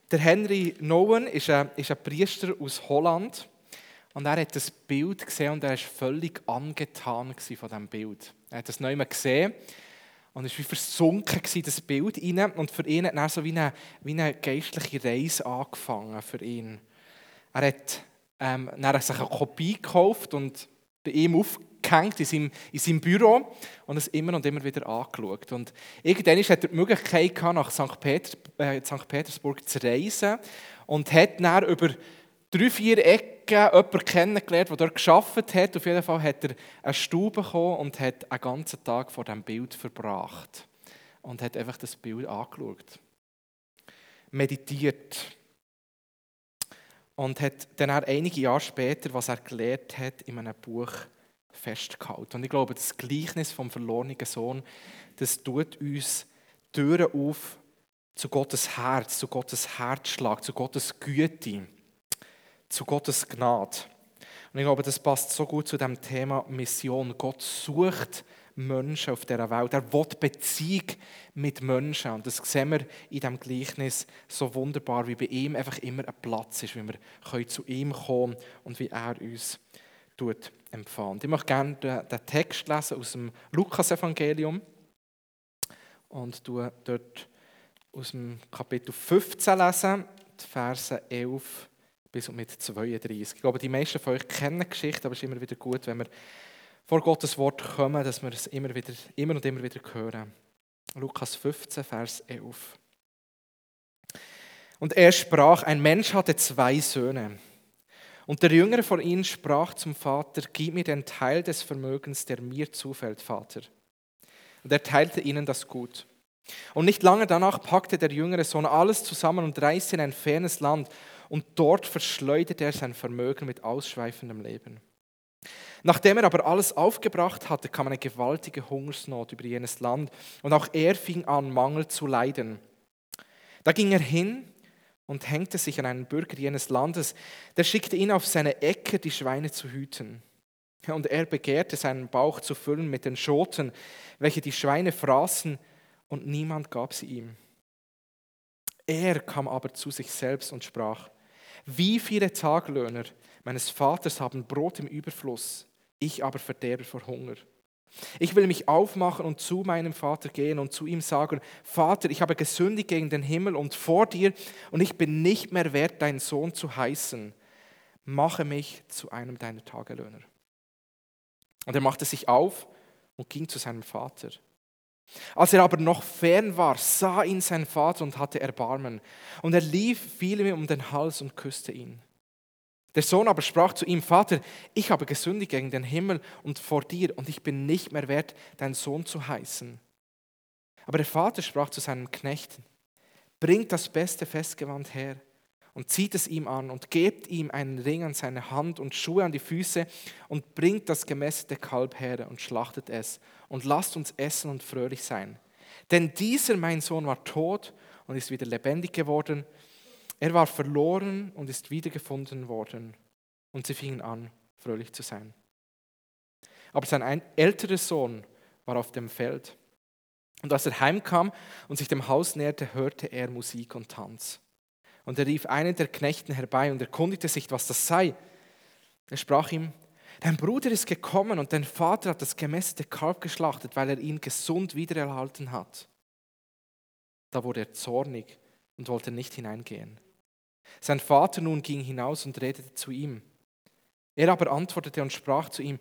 Der Henry Nouwen ist ein Priester aus Holland und er hat das Bild gesehen und er war völlig angetan von diesem Bild. Er hat das neu gesehen und es war wie versunken in das Bild hinein und für ihn hat er so wie eine geistliche Reise angefangen für ihn. Er hat dann sich eine Kopie gekauft und bei ihm aufgehängt in seinem Büro und es immer und immer wieder angeschaut. Und irgendwann hatte er die Möglichkeit, nach St. Petersburg zu reisen und hat dann über 3-4 Ecken jemanden kennengelernt, der dort gearbeitet hat. Auf jeden Fall hat er eine Stube bekommen und hat einen ganzen Tag vor diesem Bild verbracht. Und hat einfach das Bild angeschaut. Meditiert. Und hat dann einige Jahre später, was er gelernt hat, in einem Buch festgehalten. Und ich glaube, das Gleichnis vom verlorenen Sohn, das tut uns Türen auf zu Gottes Herz, zu Gottes Herzschlag, zu Gottes Güte, zu Gottes Gnade. Und ich glaube, das passt so gut zu dem Thema Mission. Gott sucht Menschen auf dieser Welt. Er will Beziehung mit Menschen. Und das sehen wir in diesem Gleichnis so wunderbar, wie bei ihm einfach immer ein Platz ist, wie wir zu ihm kommen können und wie er uns empfangen. Ich möchte gerne den Text lesen aus dem Lukas-Evangelium und dort aus dem Kapitel 15 lesen, die Verse 11 bis und mit 32. Ich glaube, die meisten von euch kennen die Geschichte, aber es ist immer wieder gut, wenn wir vor Gottes Wort kommen, dass wir es immer und immer wieder hören. Lukas 15, Vers 11. Und er sprach, ein Mensch hatte 2 Söhne. Und der Jüngere von ihnen sprach zum Vater, gib mir den Teil des Vermögens, der mir zufällt, Vater. Und er teilte ihnen das Gut. Und nicht lange danach packte der jüngere Sohn alles zusammen und reiste in ein fernes Land. Und dort verschleuderte er sein Vermögen mit ausschweifendem Leben. Nachdem er aber alles aufgebracht hatte, kam eine gewaltige Hungersnot über jenes Land. Und auch er fing an, Mangel zu leiden. Da ging er hin und hängte sich an einen Bürger jenes Landes, der schickte ihn auf seine Äcker, die Schweine zu hüten. Und er begehrte, seinen Bauch zu füllen mit den Schoten, welche die Schweine fraßen, und niemand gab sie ihm. Er kam aber zu sich selbst und sprach, wie viele Taglöhner meines Vaters haben Brot im Überfluss, ich aber verderbe vor Hunger. Ich will mich aufmachen und zu meinem Vater gehen und zu ihm sagen, Vater, ich habe gesündigt gegen den Himmel und vor dir und ich bin nicht mehr wert, dein Sohn zu heißen. Mache mich zu einem deiner Tagelöhner. Und er machte sich auf und ging zu seinem Vater. Als er aber noch fern war, sah ihn sein Vater und hatte Erbarmen. Und er fiel ihm um den Hals und küsste ihn. Der Sohn aber sprach zu ihm, Vater, ich habe gesündigt gegen den Himmel und vor dir und ich bin nicht mehr wert, dein Sohn zu heißen. Aber der Vater sprach zu seinen Knechten, bringt das beste Festgewand her und zieht es ihm an und gebt ihm einen Ring an seine Hand und Schuhe an die Füße und bringt das gemästete Kalb her und schlachtet es und lasst uns essen und fröhlich sein. Denn dieser, mein Sohn, war tot und ist wieder lebendig geworden. Er war verloren und ist wiedergefunden worden. Und sie fingen an, fröhlich zu sein. Aber sein älterer Sohn war auf dem Feld. Und als er heimkam und sich dem Haus näherte, hörte er Musik und Tanz. Und er rief einen der Knechten herbei und erkundigte sich, was das sei. Er sprach ihm, dein Bruder ist gekommen und dein Vater hat das gemästete Kalb geschlachtet, weil er ihn gesund wiedererhalten hat. Da wurde er zornig und wollte nicht hineingehen. Sein Vater nun ging hinaus und redete zu ihm. Er aber antwortete und sprach zum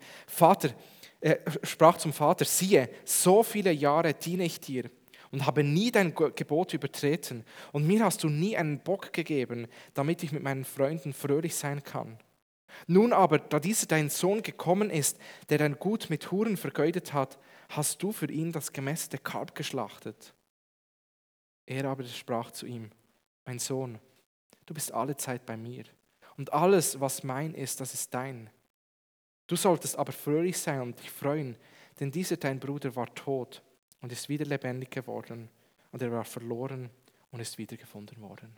Vater, siehe, so viele Jahre diene ich dir und habe nie dein Gebot übertreten und mir hast du nie einen Bock gegeben, damit ich mit meinen Freunden fröhlich sein kann. Nun aber, da dieser dein Sohn gekommen ist, der dein Gut mit Huren vergeudet hat, hast du für ihn das gemästete Kalb geschlachtet. Er aber sprach zu ihm, mein Sohn, du bist alle Zeit bei mir und alles, was mein ist, das ist dein. Du solltest aber fröhlich sein und dich freuen, denn dieser dein Bruder war tot und ist wieder lebendig geworden und er war verloren und ist wiedergefunden worden.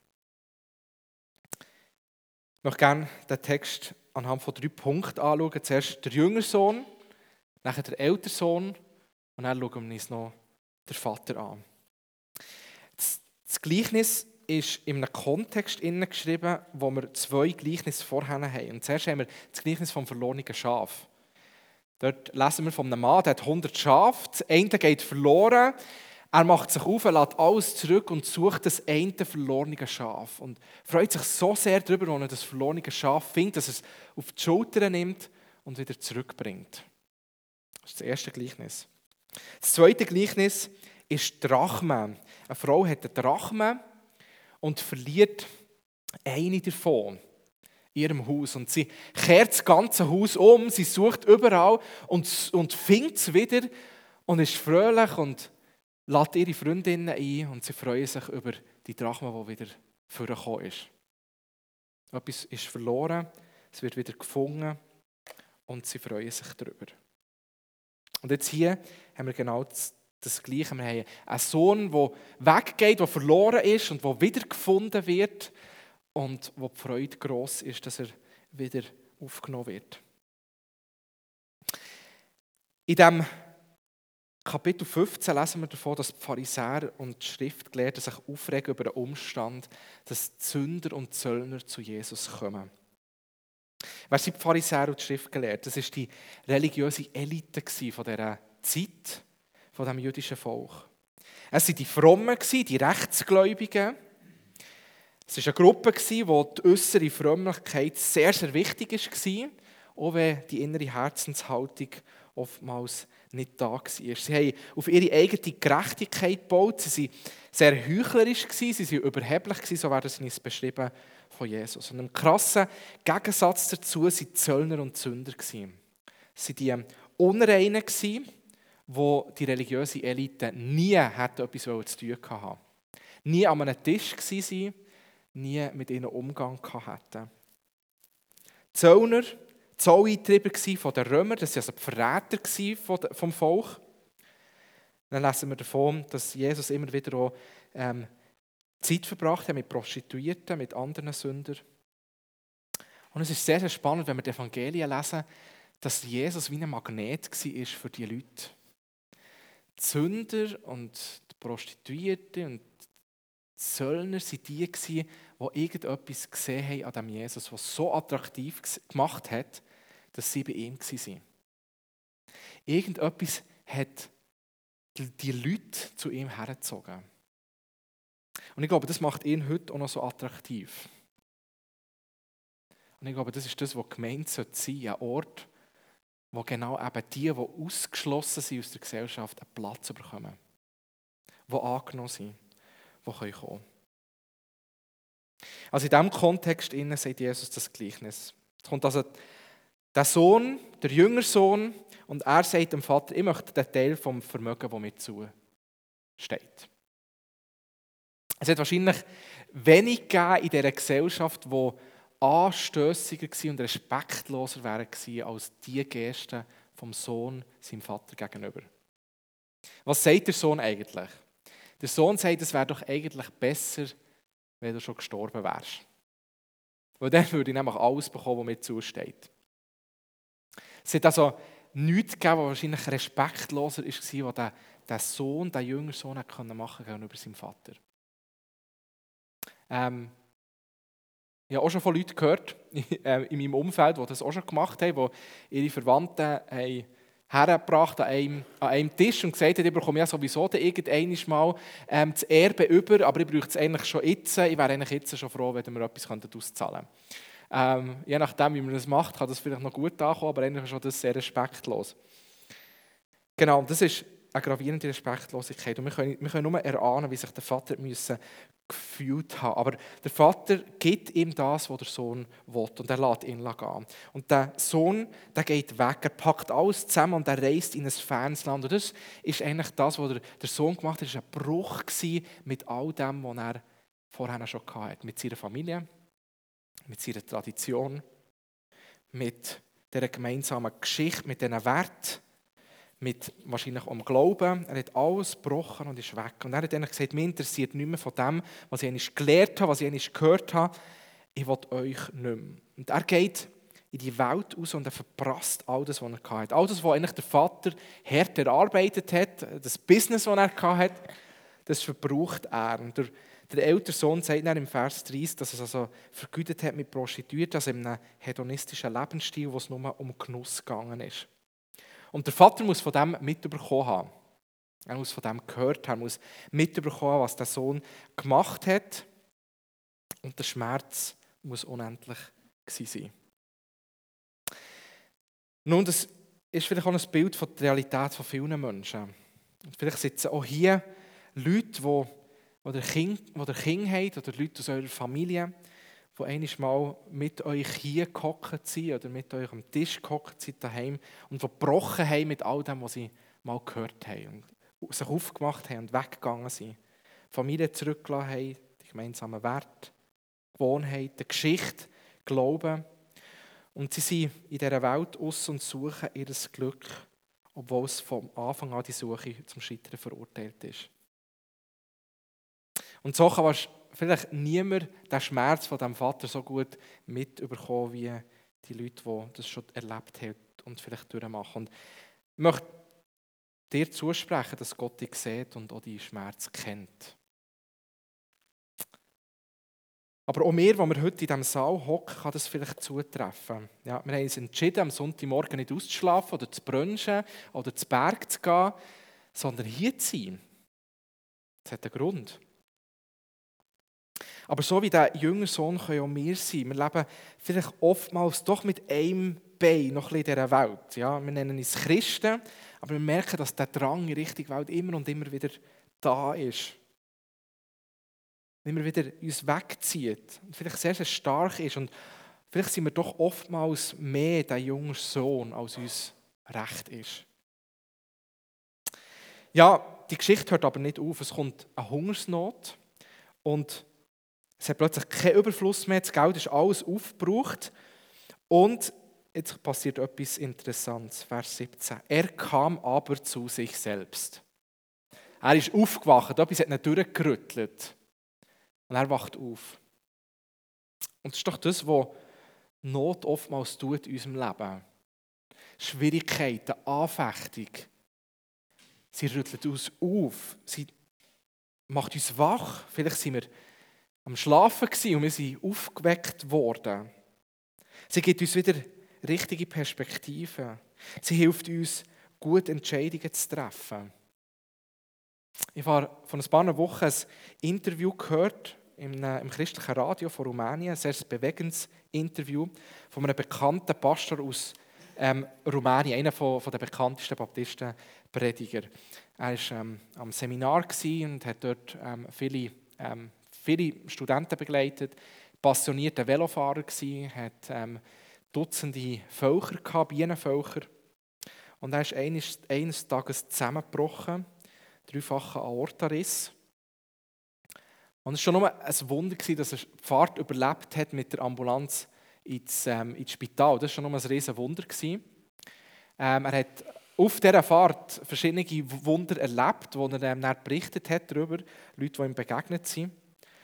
Ich möchte gerne den Text anhand von 3 Punkten anschauen. Zuerst der jüngere Sohn, dann der ältere Sohn und dann schauen wir uns noch den Vater an. Das Gleichnis ist in einem Kontext geschrieben, wo wir 2 Gleichnisse vorher haben. Und zuerst haben wir das Gleichnis vom verlorenen Schaf. Dort lesen wir von einem Mann, der hat 100 Schafe, das eine geht verloren, er macht sich auf, er lässt alles zurück und sucht das eine verlorene Schaf. Und freut sich so sehr darüber, wenn er das verlorene Schaf findet, dass er es auf die Schulter nimmt und wieder zurückbringt. Das ist das erste Gleichnis. Das zweite Gleichnis ist Drachme. Eine Frau hat eine Drachme und verliert eine davon in ihrem Haus. Und sie kehrt das ganze Haus um, sie sucht überall und findet es wieder und ist fröhlich und lädt ihre Freundinnen ein und sie freuen sich über die Drachme, die wieder vorgekommen ist. Etwas ist verloren, es wird wieder gefunden und sie freuen sich darüber. Und jetzt hier haben wir genau das Gleiche. Wir haben einen Sohn, der weggeht, der verloren ist und der wieder gefunden wird und wo die Freude gross ist, dass er wieder aufgenommen wird. In diesem Kapitel 15 lesen wir davon, dass die Pharisäer und die Schriftgelehrten sich aufregen über den Umstand, dass die Sünder und die Zöllner zu Jesus kommen. Wer sind die Pharisäer und die Schriftgelehrten? Das war die religiöse Elite von dieser Zeit, von diesem jüdischen Volk. Es waren die Frommen, die Rechtsgläubigen. Es war eine Gruppe, wo die äußere Frömmlichkeit sehr, sehr wichtig war, auch wenn die innere Herzenshaltung oftmals nicht da war. Sie haben auf ihre eigene Gerechtigkeit gebaut, sie waren sehr heuchlerisch, sie waren überheblich, so werden sie uns beschrieben von Jesus. Und im krassen Gegensatz dazu waren die Zöllner und die Sünder. Es waren die Unreinen, wo die religiöse Elite nie etwas zu tun hatten. Nie an einem Tisch waren, nie mit ihnen Umgang hatten. Die Zöllner, Zollintreiber von den Römern, das waren also die Verräter vom Volk. Dann lesen wir davon, dass Jesus immer wieder auch Zeit verbracht hat mit Prostituierten, mit anderen Sündern. Und es ist sehr, sehr spannend, wenn wir die Evangelien lesen, dass Jesus wie ein Magnet war für diese Leute. Die Sünder und die Prostituierten und die Zöllner waren die, die irgendetwas gesehen haben an diesem Jesus, was so attraktiv gemacht hat, dass sie bei ihm waren. Irgendetwas hat die Leute zu ihm hergezogen. Und ich glaube, das macht ihn heute auch noch so attraktiv. Und ich glaube, das ist das, was gemeint sein sollte, ein Ort, wo genau eben die ausgeschlossen sind aus der Gesellschaft, einen Platz bekommen. Die angenommen sind, die kommen können. Also in diesem Kontext sagt Jesus das Gleichnis. Es kommt also der Sohn, der jüngere Sohn, und er sagt dem Vater, ich möchte den Teil vom Vermögen, das mir zusteht. Es hat wahrscheinlich wenig gegeben in dieser Gesellschaft, die anstössiger und respektloser wären als die Gesten vom Sohn seinem Vater gegenüber. Was sagt der Sohn eigentlich? Der Sohn sagt, es wäre doch eigentlich besser, wenn du schon gestorben wärst. Weil dann würde ich nämlich alles bekommen, was mir zusteht. Es hat also nichts gegeben, was wahrscheinlich respektloser war, was der Sohn, der jüngere Sohn machen gegenüber seinem Vater. Ich habe auch schon von Leuten gehört, in meinem Umfeld, die das auch schon gemacht haben, die ihre Verwandten hergebracht an einem Tisch und gesagt haben, ich bekomme ja sowieso irgendwann mal das Erbe über, aber ich bräuchte es eigentlich schon jetzt. Ich wäre eigentlich jetzt schon froh, wenn wir etwas auszahlen könnten. Je nachdem, wie man das macht, kann das vielleicht noch gut ankommen, aber eigentlich ist schon das sehr respektlos. Genau, das ist eine gravierende Respektlosigkeit. Und wir können nur erahnen, wie sich der Vater gefühlt haben. Aber der Vater gibt ihm das, was der Sohn will, und er lässt ihn gehen. Und der Sohn, der geht weg, er packt alles zusammen und er reist in ein fernes Land. Und das ist eigentlich das, was der Sohn gemacht hat. Es war ein Bruch mit all dem, was er vorher schon hatte. Mit seiner Familie, mit seiner Tradition, mit dieser gemeinsamen Geschichte, mit diesen Werten, mit wahrscheinlich am Glauben. Er hat alles gebrochen und ist weg. Und er hat eigentlich gesagt, mich interessiert nicht mehr von dem, was ich eigentlich gelernt habe, was ich eigentlich gehört habe. Ich will euch nicht mehr. Und er geht in die Welt raus und er verprasst all das, was er hatte. All das, was eigentlich der Vater hart erarbeitet hat, das Business, das er hatte, das verbraucht er. Und der Der ältere Sohn sagt dann im Vers 30, dass er es also vergütet hat mit Prostituierten, also in einem hedonistischen Lebensstil, wo es nur um Genuss gegangen ist. Und der Vater muss von dem mitbekommen haben. Er muss von dem gehört haben, muss mitbekommen haben, was der Sohn gemacht hat. Und der Schmerz muss unendlich gewesen sein. Nun, das ist vielleicht auch ein Bild von der Realität von vielen Menschen. Und vielleicht sitzen auch hier Leute, die Kinder haben, oder Leute aus eurer Familie, die einmal mal mit euch hier gehockt sind oder mit euch am Tisch gehockt sind daheim und die gebrochen haben mit all dem, was sie mal gehört haben und sich aufgemacht haben und weggegangen sind. Die Familie zurückgelassen haben, die gemeinsamen Werte, Gewohnheiten, Geschichte, Glauben. Und sie sind in dieser Welt aus und suchen ihr Glück, obwohl es vom Anfang an die Suche zum Scheitern verurteilt ist. Und so kann vielleicht niemand den Schmerz von diesem Vater so gut mitbekommen, wie die Leute, die das schon erlebt haben und vielleicht durchmachen. Und ich möchte dir zusprechen, dass Gott dich sieht und auch deinen Schmerz kennt. Aber auch mir, die wir heute in diesem Saal hocken, kann das vielleicht zutreffen. Ja, wir haben uns entschieden, am Sonntagmorgen nicht auszuschlafen oder zu brunchen oder zu Berg zu gehen, sondern hier zu sein. Das hat einen Grund. Aber so wie der jüngere Sohn können auch wir sein. Wir leben vielleicht oftmals doch mit einem Bein noch in dieser Welt. Ja, wir nennen uns Christen, aber wir merken, dass der Drang in Richtung Welt immer und immer wieder da ist. Immer wieder uns wegzieht und vielleicht sehr, sehr stark ist. Und vielleicht sind wir doch oftmals mehr der junge Sohn, als uns recht ist. Ja, die Geschichte hört aber nicht auf. Es kommt eine Hungersnot und es hat plötzlich keinen Überfluss mehr. Das Geld ist alles aufgebraucht. Und jetzt passiert etwas Interessantes. Vers 17. Er kam aber zu sich selbst. Er ist aufgewacht. Etwas hat ihn durchgerüttelt. Und er wacht auf. Und das ist doch das, was Not oftmals tut in unserem Leben. Schwierigkeiten, Anfechtung. Sie rüttelt uns auf. Sie macht uns wach. Vielleicht sind wir am Schlafen gewesen und wir sind aufgeweckt worden. Sie gibt uns wieder richtige Perspektiven. Sie hilft uns, gute Entscheidungen zu treffen. Ich habe vor ein paar Wochen ein Interview gehört im christlichen Radio von Rumänien, ein sehr bewegendes Interview von einem bekannten Pastor aus Rumänien, einer der bekanntesten Baptistenprediger. Er war am Seminar und hat dort viele Studenten begleitet, passionierter Velofahrer gsi, hat Dutzende Völker gehabt, Bienenvölker. Und er ist eines Tages zusammengebrochen, dreifacher Aortariss. Und es war schon nur ein Wunder, dass er die Fahrt überlebt hat mit der Ambulanz ins Spital. Das war schon nur ein riesen Wunder. Er hat auf dieser Fahrt verschiedene Wunder erlebt, wo er dann berichtet hat darüber, Leute, die ihm begegnet sind.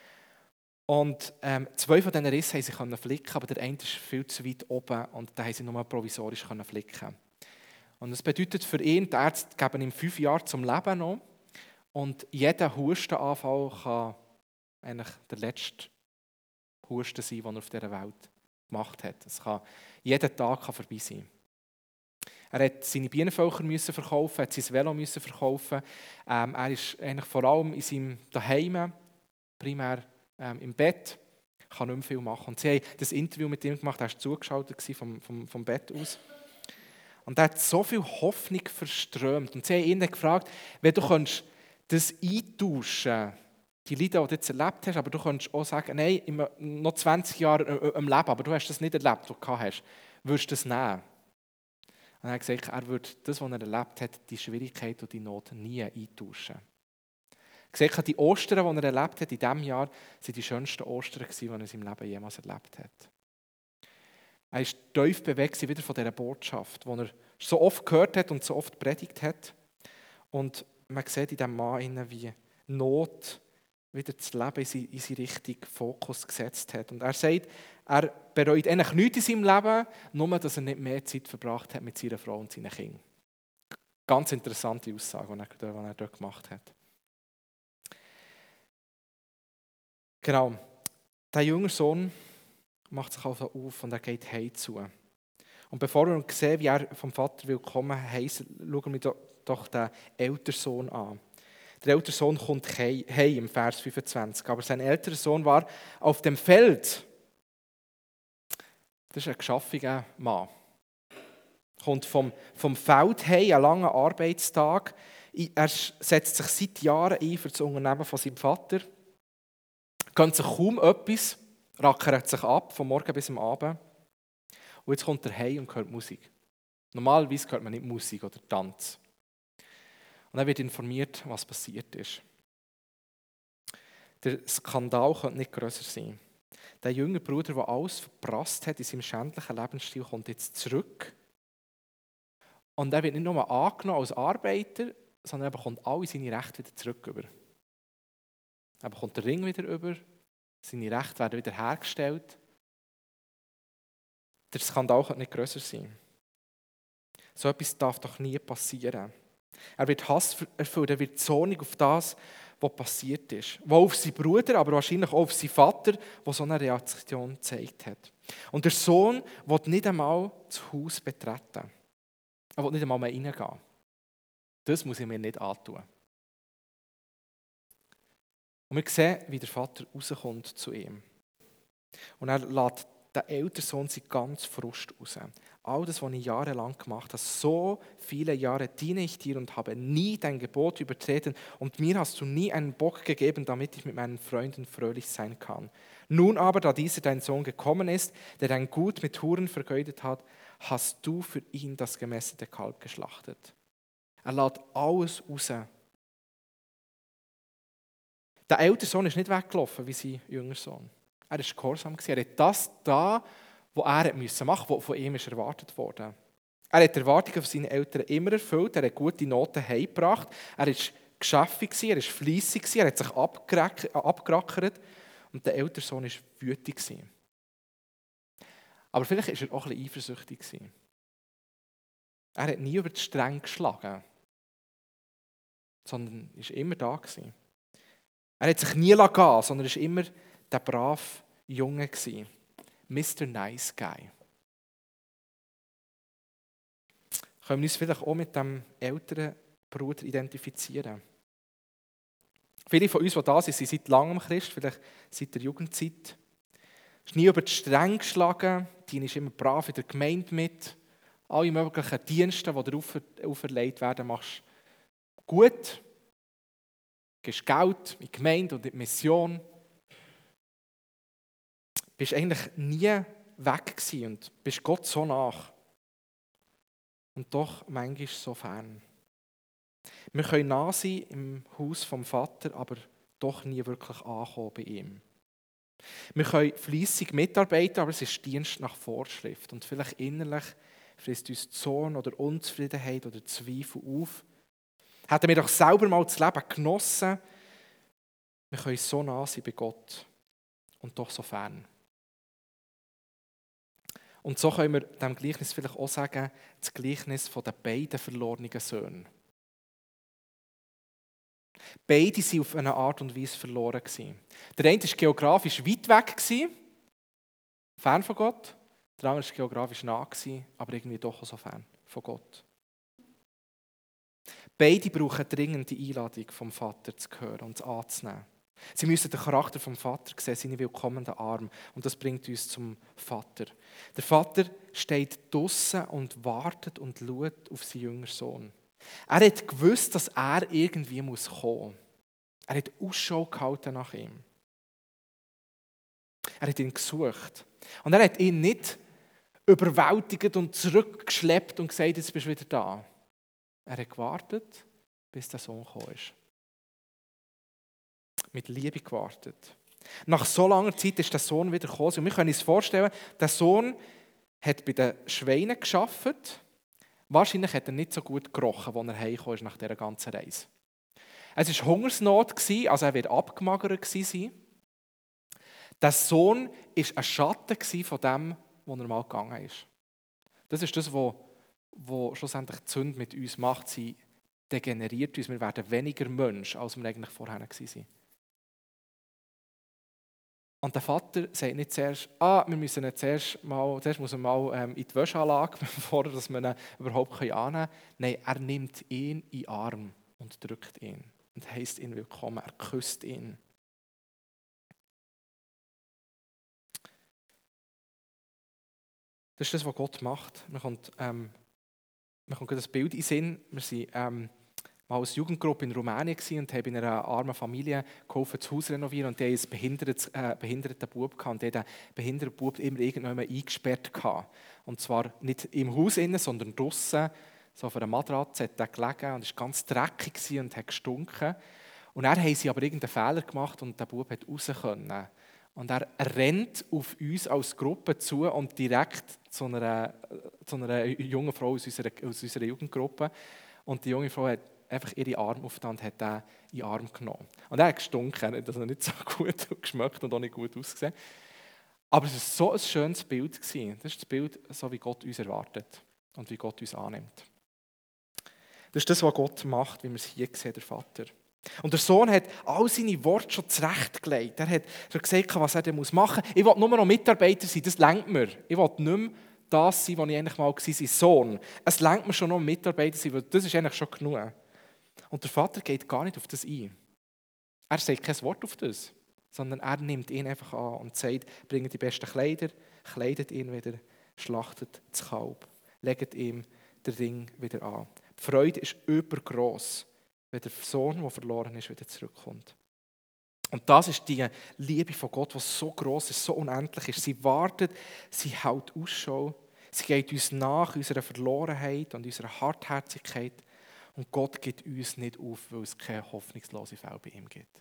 Und 2 von diesen Rissen konnten sie flicken, aber der eine ist viel zu weit oben und den haben sie nur provisorisch flicken. Und das bedeutet für ihn, die Ärzte geben ihm 5 Jahre zum Leben noch. Und jeder Hustenanfall kann eigentlich der letzte Husten sein, den er auf dieser Welt gemacht hat. Es kann jeden Tag vorbei sein. Er musste seine Bienenvölker verkaufen, hat sein Velo verkaufen. Er ist eigentlich vor allem in seinem Zuhause, primär im Bett, kann nicht mehr viel machen. Und sie haben das Interview mit ihm gemacht, er war zugeschaltet vom Bett aus. Und er hat so viel Hoffnung verströmt. Und sie haben ihn gefragt, wenn du das eintauschen, die Leiden, die du jetzt erlebt hast, aber du könntest auch sagen, nein, noch 20 Jahre im Leben, aber du hast das nicht erlebt, was du gehabt hast, würdest du das nehmen? Und er hat gesagt, er würde das, was er erlebt hat, die Schwierigkeit und die Not nie eintauschen. Er hat die Ostern, die er erlebt hat in diesem Jahr, waren die schönsten Ostern, die er in seinem Leben jemals erlebt hat. Er ist tief bewegt wieder von dieser Botschaft, die er so oft gehört hat und so oft predigt hat. Und man sieht in diesem Mann, wie Not wieder das Leben in seinen richtigen Fokus gesetzt hat. Und er sagt, er bereut eigentlich nichts in seinem Leben, nur dass er nicht mehr Zeit verbracht hat mit seiner Frau und seinen Kindern. Ganz interessante Aussage, die er dort gemacht hat. Genau. Der jüngere Sohn macht sich also auf und er geht heim zu. Und bevor wir sehen, wie er vom Vater willkommen heisst, schauen wir doch den älteren Sohn an. Der ältere Sohn kommt heim im Vers 25, aber sein älterer Sohn war auf dem Feld. Das ist ein geschaffener Mann. Kommt vom Feld heim, einen langen Arbeitstag. Er setzt sich seit Jahren ein für das Unternehmen von seinem Vater. Gönnt sich kaum etwas, rackert sich ab, vom Morgen bis am Abend. Und jetzt kommt er heim und hört Musik. Normalerweise hört man nicht Musik oder Tanz. Und er wird informiert, was passiert ist. Der Skandal könnte nicht grösser sein. Der jüngere Bruder, der alles verprasst hat in seinem schändlichen Lebensstil, kommt jetzt zurück. Und er wird nicht nur angenommen als Arbeiter, sondern er bekommt alle seine Rechte wieder zurück. Er bekommt den Ring wieder über, seine Rechte werden wieder hergestellt. Der Skandal könnte nicht grösser sein. So etwas darf doch nie passieren. Er wird Hass erfüllt, er wird zornig auf das, was passiert ist. Wo auf seinen Bruder, aber wahrscheinlich auch auf seinen Vater, der so eine Reaktion gezeigt hat. Und der Sohn will nicht einmal das Haus betreten. Er will nicht einmal mehr reingehen. Das muss ich mir nicht antun. Und wir sehen, wie der Vater rauskommt zu ihm. Und er lässt den älteren Sohn seinen ganzen Frust raus. All das, was ich jahrelang gemacht habe, so viele Jahre diene ich dir und habe nie dein Gebot übertreten und mir hast du nie einen Bock gegeben, damit ich mit meinen Freunden fröhlich sein kann. Nun aber, da dieser dein Sohn gekommen ist, der dein Gut mit Huren vergeudet hat, hast du für ihn das gemästete Kalb geschlachtet. Er lässt alles raus. Der ältere Sohn ist nicht weggelaufen wie sein jüngerer Sohn. Er war gehorsam. Er hat das da, was er machen musste, was von ihm erwartet wurde. Er hat die Erwartungen von seinen Eltern immer erfüllt, er hat gute Noten heimgebracht, er war geschäftig, er war fleissig, er hat sich abgerackert und der ältere Sohn war wütig. Aber vielleicht war er auch ein bisschen eifersüchtig. Er hat nie über die Stränge geschlagen, sondern war immer da. Er hat sich nie gehen, sondern war immer der brave Junge. Mr. Nice Guy. Können wir uns vielleicht auch mit dem älteren Bruder identifizieren? Viele von uns, die da sind, sind seit langem Christ, vielleicht seit der Jugendzeit. Ist nie über die Stränge geschlagen, dienst immer brav in der Gemeinde mit. Alle möglichen Dienste, die dir auferlegt werden, machst du gut. Gibst Geld in die Gemeinde und in die Mission. Bist eigentlich nie weg gewesen und bist Gott so nach. Und doch manchmal so fern. Wir können nah sein im Haus vom Vater, aber doch nie wirklich ankommen bei ihm. Wir können fleissig mitarbeiten, aber es ist Dienst nach Vorschrift. Und vielleicht innerlich frisst uns Zorn oder Unzufriedenheit oder Zweifel auf. Hätten wir doch selber mal das Leben genossen, wir können so nah sein bei Gott und doch so fern. Und so können wir dem Gleichnis vielleicht auch sagen, das Gleichnis von den beiden verlorenen Söhnen. Beide waren auf eine Art und Weise verloren. Der eine war geografisch weit weg, fern von Gott. Der andere war geografisch nah, aber irgendwie doch auch so fern von Gott. Beide brauchen dringend die Einladung vom Vater zu hören und anzunehmen. Sie müssen den Charakter vom Vater sehen, seine willkommenen Arme. Und das bringt uns zum Vater. Der Vater steht draussen und wartet und schaut auf seinen jüngeren Sohn. Er hat gewusst, dass er irgendwie kommen muss. Er hat Ausschau gehalten nach ihm. Er hat ihn gesucht. Und er hat ihn nicht überwältigt und zurückgeschleppt und gesagt, jetzt bist du wieder da. Er hat gewartet, bis der Sohn gekommen ist. Mit Liebe gewartet. Nach so langer Zeit ist der Sohn wieder gekommen. Und wir können uns vorstellen, der Sohn hat bei den Schweinen gearbeitet. Wahrscheinlich hat er nicht so gut gerochen, als er heimgekommen ist nach dieser ganzen Reise. Es war Hungersnot, also er wird abgemagert sein. Der Sohn war ein Schatten von dem, wo er mal gegangen ist. Das ist das, was schlussendlich die Sünde mit uns macht. Sie degeneriert uns. Wir werden weniger Mensch, als wir eigentlich vorher waren. Und der Vater sagt nicht zuerst, wir müssen ihn zuerst muss er mal in die Wäscheanlage, bevor wir ihn überhaupt annehmen können. Nein, er nimmt ihn in den Arm und drückt ihn und heisst ihn willkommen, er küsst ihn. Das ist das, was Gott macht. Mir kommt das Bild in den Sinn. Wir waren mal als Jugendgruppe in Rumänien und haben in einer armen Familie geholfen, das Haus zu renovieren. Und die hatten einen behinderten Bub gehabt. Und die hatten den behinderten Bub immer irgendwann eingesperrt gehabt. Und zwar nicht im Haus innen, sondern draussen. So auf einer Matratze hat er gelegen und war ganz dreckig und hat gestunken. Und dann haben sie aber irgendeinen Fehler gemacht und der Bub hat raus können. Und er rennt auf uns als Gruppe zu und direkt zu einer jungen Frau aus unserer Jugendgruppe. Und die junge Frau hat einfach ihre Arme aufgetan und hat ihn in den Arm genommen. Und er hat gestunken, er hat also nicht so gut geschmeckt und auch nicht gut ausgesehen. Aber es war so ein schönes Bild. Das ist das Bild, so wie Gott uns erwartet und wie Gott uns annimmt. Das ist das, was Gott macht, wie wir es hier sehen, der Vater. Und der Sohn hat all seine Worte schon zurechtgelegt. Er hat schon gesagt, was er machen muss. Ich will nur noch Mitarbeiter sein, das lenkt mir. Ich will nicht mehr das sein, was ich eigentlich mal war, sein Sohn. Es lenkt mir schon noch Mitarbeiter sein, weil das ist eigentlich schon genug. Und der Vater geht gar nicht auf das ein. Er sagt kein Wort auf das, sondern er nimmt ihn einfach an und sagt, bringt die besten Kleider, kleidet ihn wieder, schlachtet das Kalb, legt ihm den Ring wieder an. Die Freude ist übergross, wenn der Sohn, der verloren ist, wieder zurückkommt. Und das ist die Liebe von Gott, die so gross ist, so unendlich ist. Sie wartet, sie hält Ausschau, sie geht uns nach, unserer Verlorenheit und unserer Hartherzigkeit. Und Gott gibt uns nicht auf, weil es keine hoffnungslose Fälle bei ihm gibt.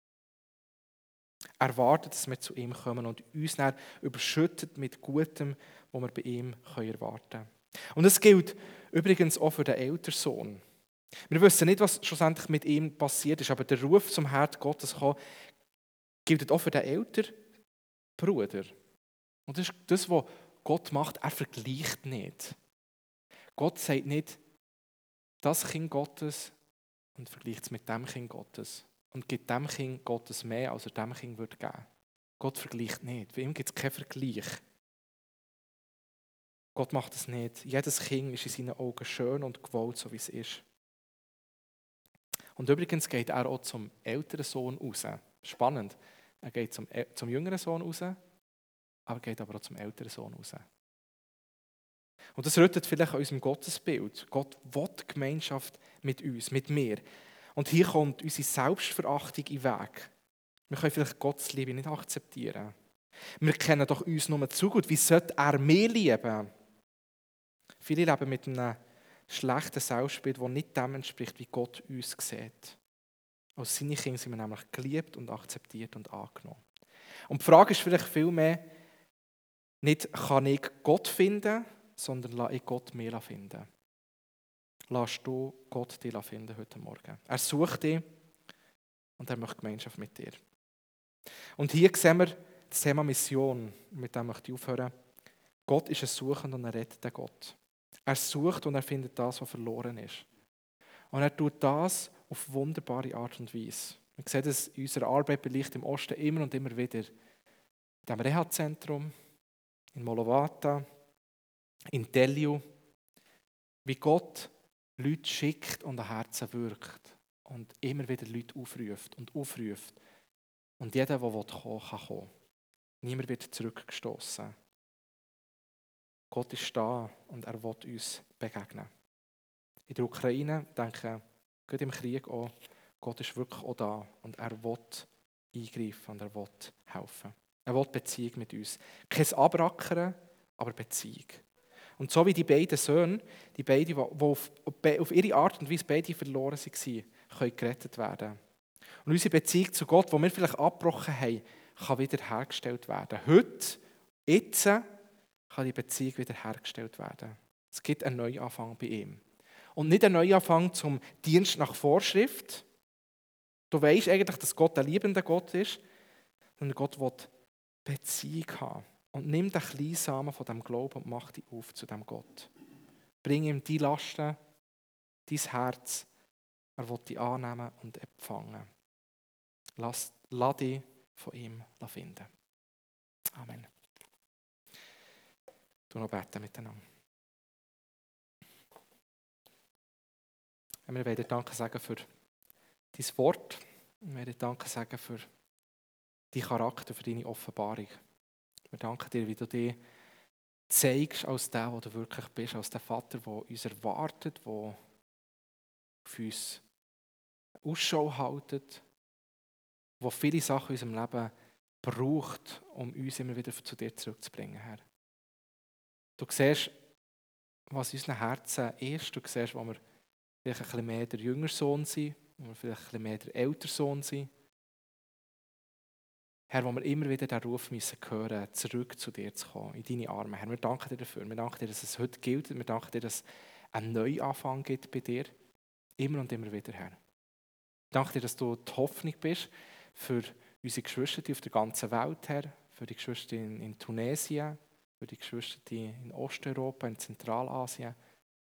Er wartet, dass wir zu ihm kommen und uns dann überschüttet mit Gutem, was wir bei ihm erwarten können. Und das gilt übrigens auch für den älteren Sohn. Wir wissen nicht, was schlussendlich mit ihm passiert ist, aber der Ruf zum Herz Gottes gilt auch für den älteren Bruder. Und das ist das, was Gott macht. Er vergleicht nicht. Gott sagt nicht, das Kind Gottes und vergleicht es mit dem Kind Gottes und gibt dem Kind Gottes mehr, als er dem Kind geben würde. Gott vergleicht nicht. Für ihn gibt es keinen Vergleich. Gott macht es nicht. Jedes Kind ist in seinen Augen schön und gewollt, so wie es ist. Und übrigens geht er auch zum älteren Sohn raus. Spannend. Er geht zum jüngeren Sohn raus, aber geht aber auch zum älteren Sohn raus. Und das rüttet vielleicht an unserem Gottesbild. Gott will Gemeinschaft mit uns, mit mir. Und hier kommt unsere Selbstverachtung in den Weg. Wir können vielleicht Gottes Liebe nicht akzeptieren. Wir kennen doch uns nur zu gut. Wie sollte er mehr lieben? Viele leben mit einem schlechten Selbstbild, das nicht dem entspricht, wie Gott uns sieht. Als seine Kinder sind wir nämlich geliebt und akzeptiert und angenommen. Und die Frage ist vielleicht vielmehr, nicht kann ich Gott finden, sondern lasse ich Gott mir finden. Lass du Gott dich finden heute Morgen. Er sucht dich und er möchte Gemeinschaft mit dir. Und hier sehen wir das Thema Mission, mit dem möchte ich aufhören. Gott ist ein Suchender und er rettet Gott. Er sucht und er findet das, was verloren ist. Und er tut das auf wunderbare Art und Weise. Wir sehen das in unserer Arbeit bei Licht im Osten immer und immer wieder. In dem Reha-Zentrum, in Molovata, in Telliu, wie Gott Leute schickt und an Herzen wirkt und immer wieder Leute aufruft. Und jeder, der kommen will, kann kommen. Niemand wird zurückgestoßen. Gott ist da und er will uns begegnen. In der Ukraine, denke ich, gerade im Krieg auch, Gott ist wirklich auch da und er will eingreifen und er will helfen. Er will Beziehung mit uns. Kein Abrackern, aber Beziehung. Und so wie die beiden Söhne, die auf ihre Art und Weise beide verloren waren, können gerettet werden. Und unsere Beziehung zu Gott, die wir vielleicht abgebrochen haben, kann wiederhergestellt werden. Heute, jetzt, kann die Beziehung wiederhergestellt werden. Es gibt einen Neuanfang bei ihm. Und nicht einen Neuanfang zum Dienst nach Vorschrift. Du weißt eigentlich, dass Gott ein liebender Gott ist, sondern Gott will Beziehung haben. Und nimm den kleinen Samen von diesem Glauben und mach dich auf zu diesem Gott. Bring ihm die Lasten, dein Herz. Er will dich annehmen und empfangen. Lass dich von ihm finden. Amen. Du noch beten miteinander. Wir wollen dir Danke sagen für dein Wort. Wir wollen dir Danke sagen für deinen Charakter, für deine Offenbarung. Wir danken dir, wie du dich zeigst als der du wirklich bist, als der Vater, der uns erwartet, der auf uns Ausschau hält, der viele Sachen in unserem Leben braucht, um uns immer wieder zu dir zurückzubringen, Herr. Du siehst, was in unseren Herzen ist. Du siehst, wo wir vielleicht ein bisschen mehr der jüngere Sohn sind, wo wir vielleicht ein bisschen mehr der ältere Sohn sind. Herr, wo wir immer wieder den Ruf müssen hören, zurück zu dir zu kommen, in deine Arme. Herr, wir danken dir dafür. Wir danken dir, dass es heute gilt. Wir danken dir, dass es einen Neuanfang gibt bei dir. Immer und immer wieder, Herr. Ich danke dir, dass du die Hoffnung bist für unsere Geschwister auf der ganzen Welt, Herr. Für die Geschwister in Tunesien, für die Geschwister in Osteuropa, in Zentralasien.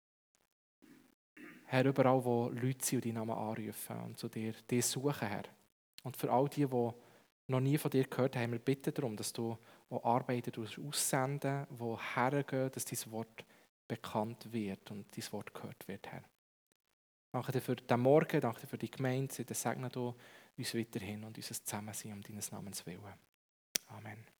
Herr, überall, wo Leute sind und deinen Namen anrufen und zu dir suchen, Herr. Und für all die noch nie von dir gehört haben, wir bitten darum, dass du auch Arbeiter aussenden, die hergehen, dass dein Wort bekannt wird und dein Wort gehört wird, Herr. Danke dir für den Morgen, danke dir für die Gemeinde, segne du uns weiterhin und unser Zusammensein um deines Namens willen. Amen.